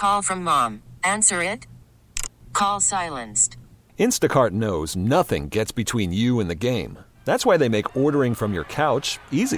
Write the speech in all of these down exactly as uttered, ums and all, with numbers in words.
Call from mom. Answer it. Call silenced. Instacart knows nothing gets between you and the game. That's why they make ordering from your couch easy.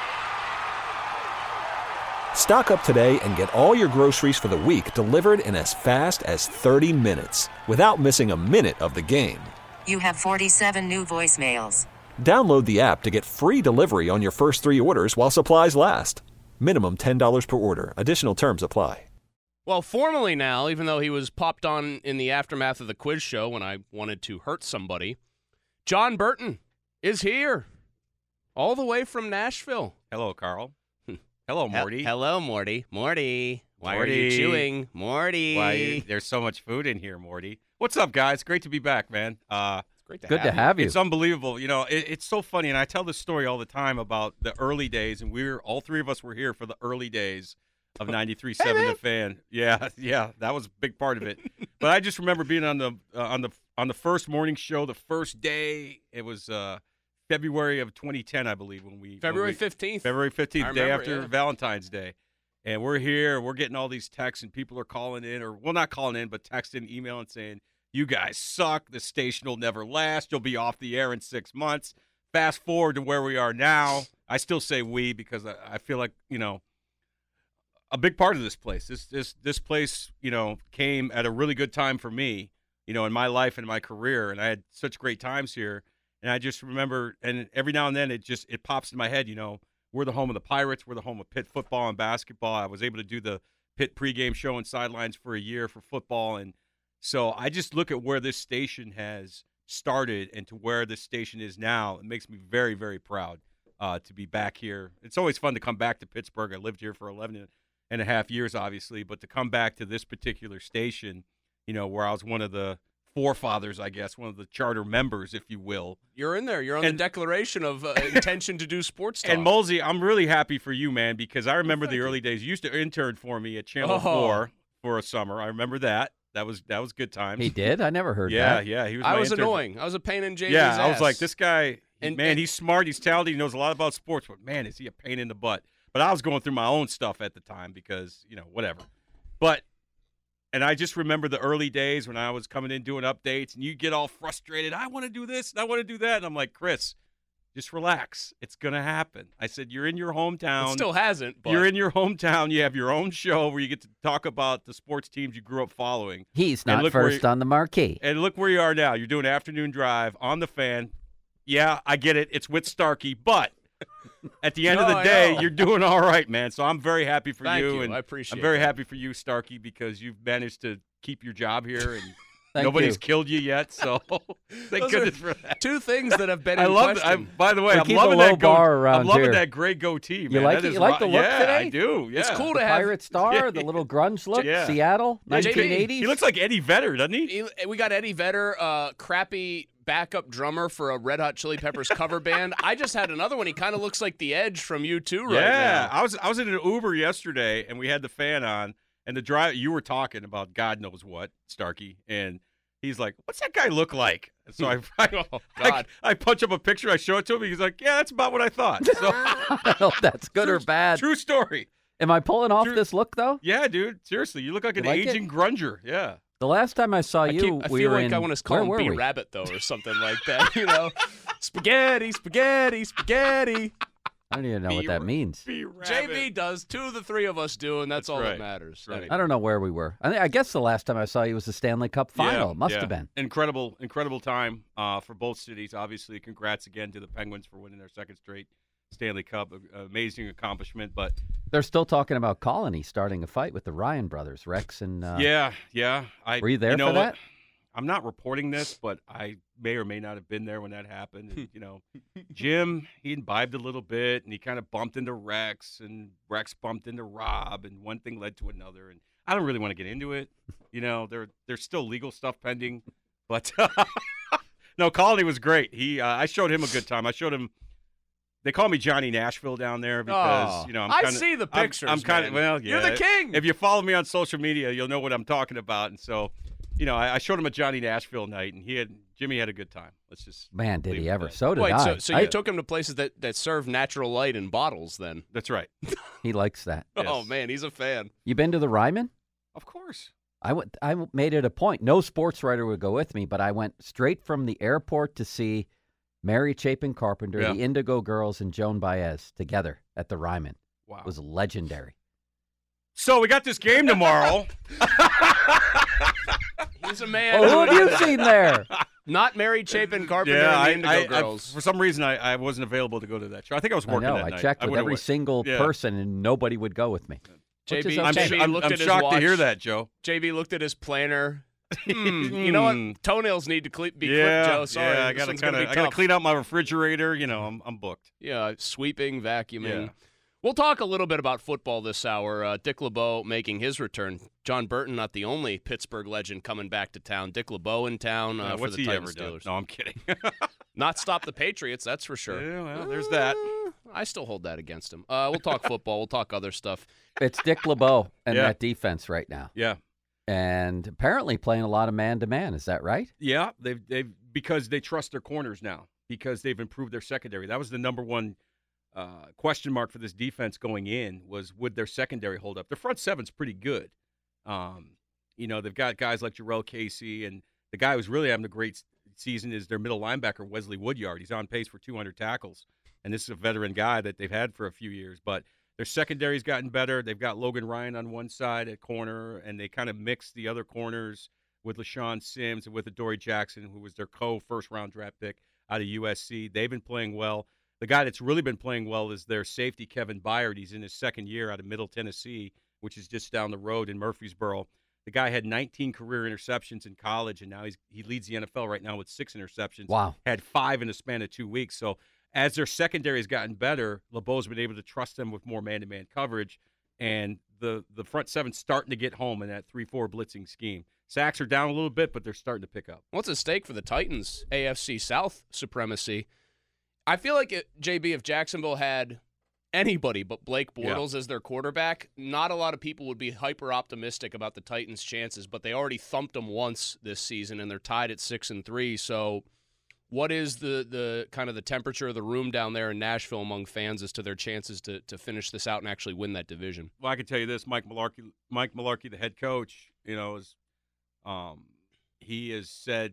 Stock up today and get all your groceries for the week delivered in as fast as thirty minutes without missing a minute of the game. You have forty-seven new voicemails. Download the app to get free delivery on your first three orders while supplies last. Minimum ten dollars per order. Additional terms apply. Well, formally now, even though he was popped on in the aftermath of the quiz show when I wanted to hurt somebody, John Burton is here, all the way from Nashville. Hello, Carl. Hello, Morty. He- hello, Morty. Morty. Why Morty. are you chewing? Morty. Why you, there's so much food in here, Morty. What's up, guys? Great to be back, man. Uh, It's great to Good have to you. have you. It's unbelievable. You know, it, it's so funny, and I tell this story all the time about the early days, and we were all three of us were here for the early days of ninety-three point seven Hey, The Fan. Yeah, yeah, that was a big part of it. But I just remember being on the uh, on the on the first morning show, the first day. It was uh, February of twenty ten, I believe, when we February when we, fifteenth. February fifteenth, I day remember, after yeah. Valentine's Day. And we're here, we're getting all these texts, and people are calling in, or, well, not calling in, but texting, emailing, saying, you guys suck. The station will never last. You'll be off the air in six months. Fast forward to where we are now. I still say we because I, I feel like, you know, a big part of this place. This this this place, you know, came at a really good time for me, you know, in my life and my career, and I had such great times here. And I just remember, and every now and then it just it pops in my head, you know, we're the home of the Pirates, we're the home of Pitt football and basketball. I was able to do the Pitt pregame show and sidelines for a year for football, and so I just look at where this station has started and to where this station is now. It makes me very, very proud uh, to be back here. It's always fun to come back to Pittsburgh. I lived here for eleven and a half years, obviously, but to come back to this particular station, you know, where I was one of the forefathers, I guess, one of the charter members, if you will. You're in there. You're on And- the declaration of uh, intention to do sports talk. And Molesy, I'm really happy for you, man, because I remember thank the you. early days. You used to intern for me at Channel Oh. four for a summer. I remember that. That was that was good times. He did? I never heard Yeah, that. yeah. He was. I my was intern. annoying. I was a pain in J J's Yeah, I was ass. like, this guy, And- man, and- he's smart, he's talented, he knows a lot about sports, but man, is he a pain in the butt. But I was going through my own stuff at the time because, you know, whatever. But, and I just remember the early days when I was coming in doing updates, and you get all frustrated. I want to do this, and I want to do that. And I'm like, Chris, just relax. It's going to happen. I said, you're in your hometown. It still hasn't, but You're in your hometown. You have your own show where you get to talk about the sports teams you grew up following. He's And not look where first he- on the marquee. And look where you are now. You're doing afternoon drive on the Fan. Yeah, I get it. It's with Starkey, but at the end No, of the I day, know. you're doing all right, man. So I'm very happy for Thank you. and I appreciate I'm very that. happy for you, Starkey, because you've managed to keep your job here and Thank nobody's you. killed you yet. So thank Those are goodness for that. two things that have been I in love. I, question. by the way, We I'm keep a loving low that go- bar around I'm loving here. that gray goatee, man. like That it? is You like ro- the look yeah, today? I do. Yeah. It's cool The to have. Pirate Star, the little grunge look, Yeah. Seattle, Yeah, J B, nineteen eighties. He looks like Eddie Vedder, doesn't he? He- We got Eddie Vedder, uh, crappy backup drummer for a Red Hot Chili Peppers cover band. I just had another one. He kind of looks like the Edge from U two right yeah, now. I was I was in an Uber yesterday, and we had the Fan on, and the drive. You were talking about God knows what, Starkey, and he's like, "What's that guy look like?" And so I, I, Oh, I, God. I punch up a picture. I show it to him. He's like, "Yeah, that's about what I thought." So Well, that's good true, or bad. True story. Am I pulling off True- this look, though? Yeah, dude. Seriously, you look like an You like it? aging grunger. Yeah. The last time I saw I, you, keep, I we feel were like in. I want to call where him were B we? Rabbit though, or something like that. You know, spaghetti, spaghetti, spaghetti. I don't even know what B- that means. B J B does. Two of the three of us do, and that's, That's all right. that matters. That's right. Anyway. I don't know where we were. I, think, I guess the last time I saw you was the Stanley Cup final. Yeah, Must yeah. have been. Incredible, incredible time uh, for both cities. Obviously, congrats again to the Penguins for winning their second straight Stanley Cup. A- Amazing accomplishment. But They're still talking about Colony starting a fight with the Ryan brothers, Rex and. Uh, yeah, yeah. I, Were you there know for what? that? I'm not reporting this, but I may or may not have been there when that happened. And, you know, Jim, he imbibed a little bit, and he kind of bumped into Rex, and Rex bumped into Rob, and one thing led to another. And I don't really want to get into it. You know, there there's still legal stuff pending, but no, Colony was great. He, uh, I showed him a good time. I showed him. They call me Johnny Nashville down there because Oh, you know I'm I kinda, see the I'm- pictures, I'm, kind of man. well, yeah. You're the king. If you follow me on social media, you'll know what I'm talking about. And so, you know, I, I showed him a Johnny Nashville night, and he had Jimmy had a good time. Let's just Man, did leave he it at ever? that. So did Wait, I. so, so I- you took him to places that, that serve natural light in bottles then? That's right. He likes that. Yes. Oh, man, he's a fan. You been to the Ryman? Of course. I went. I made it a point. No sports writer would go with me, but I went straight from the airport to see Mary Chapin Carpenter, Yeah. the Indigo Girls, and Joan Baez together at the Ryman. Wow. It was legendary. So we got this game tomorrow. He's a man. Oh, who have you seen there? Not Mary Chapin Carpenter yeah, and the I, Indigo I, I, Girls. for some reason, I, I wasn't available to go to that show. I think I was I working know. that I night. checked with would've every went. single Yeah. person, and nobody would go with me. J B, Which is I'm, okay. J B I'm, looked I'm at his shocked watch. to hear that, Joe. J B looked at his planner. Hmm, you know Hmm. what? Toenails need to cle- be yeah, clipped, Joe. Sorry, yeah, I this gotta one's gonna kinda, be I gotta tough. clean out my refrigerator. You know, I'm, I'm booked. Yeah, sweeping, vacuuming. Yeah. We'll talk a little bit about football this hour. Uh, Dick LeBeau making his return. John Burton, not the only Pittsburgh legend coming back to town. Dick LeBeau in town uh, Uh, for what's the he Titans ever done? Steelers. No, I'm kidding. Not stop the Patriots, that's for sure. Yeah, well, there's that. Uh, I still hold that against him. Uh, we'll talk football. We'll talk other stuff. It's Dick LeBeau and Yeah. that defense right now, Yeah. and apparently playing a lot of man-to-man. Is that right? Yeah, they've they've because they trust their corners now because they've improved their secondary. That was the number one uh, question mark for this defense going in was would their secondary hold up? Their front seven's pretty good. Um, you know, they've got guys like Jarrell Casey, and the guy who's really having a great s- season is their middle linebacker Wesley Woodyard. He's on pace for two hundred tackles, and this is a veteran guy that they've had for a few years. But their secondary's gotten better. They've got Logan Ryan on one side at corner, and they kind of mix the other corners with LaShawn Sims and with Adoree Jackson, who was their co-first-round draft pick out of U S C. They've been playing well. The guy that's really been playing well is their safety, Kevin Byard. He's in his second year out of Middle Tennessee, which is just down the road in Murfreesboro. The guy had nineteen career interceptions in college, and now he's he leads the N F L right now with six interceptions. Wow. Had five in a span of two weeks. So as their secondary has gotten better, LeBeau's been able to trust them with more man-to-man coverage, and the, the front seven's starting to get home in that three four blitzing scheme. Sacks are down a little bit, but they're starting to pick up. What's at stake for the Titans? A F C South supremacy. I feel like, it, J B, if Jacksonville had anybody but Blake Bortles as their quarterback, not a lot of people would be hyper optimistic about the Titans' chances, but they already thumped them once this season, and they're tied at six and three. So what is the, the kind of the temperature of the room down there in Nashville among fans as to their chances to, to finish this out and actually win that division? Well, I can tell you this: Mike Mularkey, Mike Mularkey, the head coach, you know, is um, he has said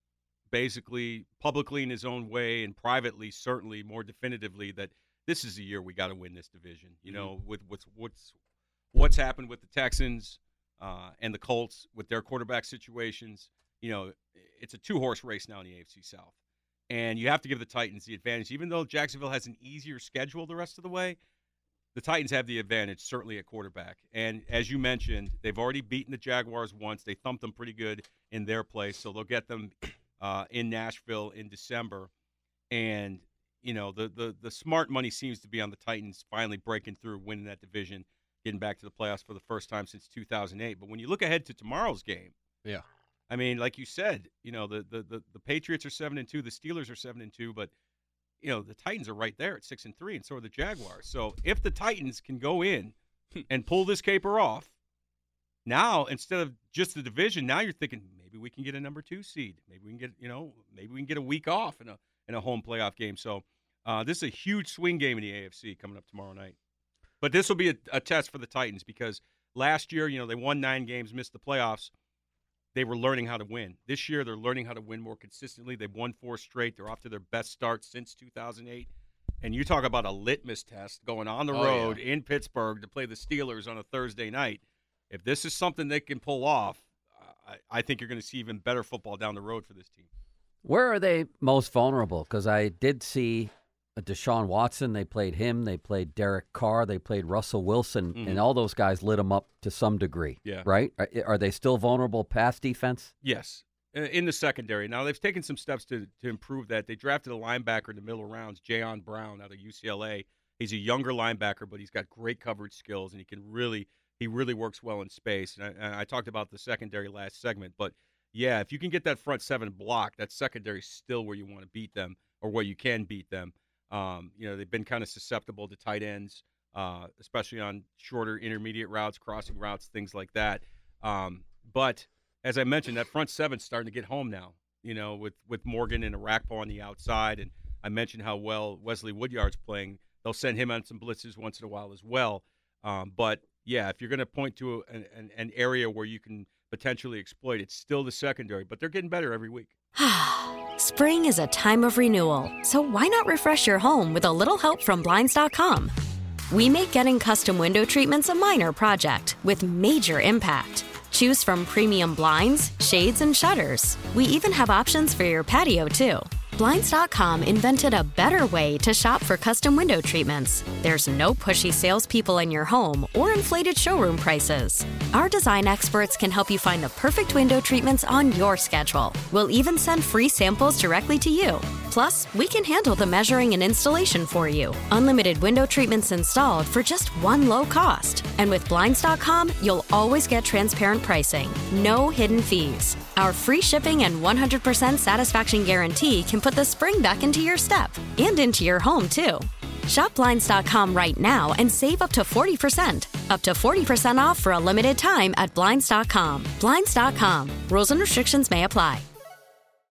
basically publicly in his own way and privately, certainly more definitively, that this is the year we got to win this division. You know, mm-hmm. with what's what's what's happened with the Texans uh, and the Colts with their quarterback situations. You know, it's a two-horse race now in the A F C South, and you have to give the Titans the advantage, even though Jacksonville has an easier schedule the rest of the way. The Titans have the advantage, certainly at quarterback. And as you mentioned, they've already beaten the Jaguars once. They thumped them pretty good in their place, so they'll get them uh, in Nashville in December. And, you know, the, the, the smart money seems to be on the Titans finally breaking through, winning that division, getting back to the playoffs for the first time since two thousand eight. But when you look ahead to tomorrow's game, Yeah. I mean, like you said, you know, the, the, the, the Patriots are seven and two, the Steelers are seven and two, but you know, the Titans are right there at six and three, and so are the Jaguars. So if the Titans can go in and pull this caper off, now instead of just the division, now you're thinking maybe we can get a number two seed. Maybe we can get, you know, maybe we can get a week off in a in a home playoff game. So uh, this is a huge swing game in the A F C coming up tomorrow night. But this will be a, a test for the Titans because last year, you know, they won nine games, missed the playoffs. They were learning how to win. This year, they're learning how to win more consistently. They've won four straight. They're off to their best start since two thousand eight. And you talk about a litmus test going on the Oh, road yeah. in Pittsburgh to play the Steelers on a Thursday night. If this is something they can pull off, I, I think you're going to see even better football down the road for this team. Where are they most vulnerable? Because I did see Deshaun Watson. They played him. They played Derek Carr. They played Russell Wilson. Mhm. And all those guys lit them up to some degree. Yeah. Right? Are, are they still vulnerable pass defense? Yes, uh, in the secondary. Now, they've taken some steps to, to improve that. They drafted a linebacker in the middle rounds, Jayon Brown out of U C L A. He's a younger linebacker, but he's got great coverage skills, and he can really he really works well in space. And I, and I talked about the secondary last segment, but, yeah, if you can get that front seven blocked, that secondary is still where you want to beat them or where you can beat them. Um, you know, they've been kind of susceptible to tight ends, uh, especially on shorter intermediate routes, crossing routes, things like that. Um, but as I mentioned, that front seven's starting to get home now, you know, with, with Morgan and Arakpo on the outside. And I mentioned how well Wesley Woodyard's playing. They'll send him on some blitzes once in a while as well. Um, but yeah, if you're going to point to a, an, an area where you can potentially exploit, it's still the secondary, but they're getting better every week. Spring is a time of renewal, so why not refresh your home with a little help from Blinds dot com? We make getting custom window treatments a minor project with major impact. Choose from premium blinds, shades, and shutters. We even have options for your patio, too. Blinds dot com invented a better way to shop for custom window treatments. There's no pushy salespeople in your home or inflated showroom prices. Our design experts can help you find the perfect window treatments on your schedule. We'll even send free samples directly to you. Plus, we can handle the measuring and installation for you. Unlimited window treatments installed for just one low cost. And with Blinds dot com, you'll always get transparent pricing. No hidden fees. Our free shipping and one hundred percent satisfaction guarantee can put the spring back into your step and into your home, too. Shop Blinds dot com right now and save up to forty percent. Up to forty percent off for a limited time at Blinds dot com. Blinds dot com. Rules and restrictions may apply.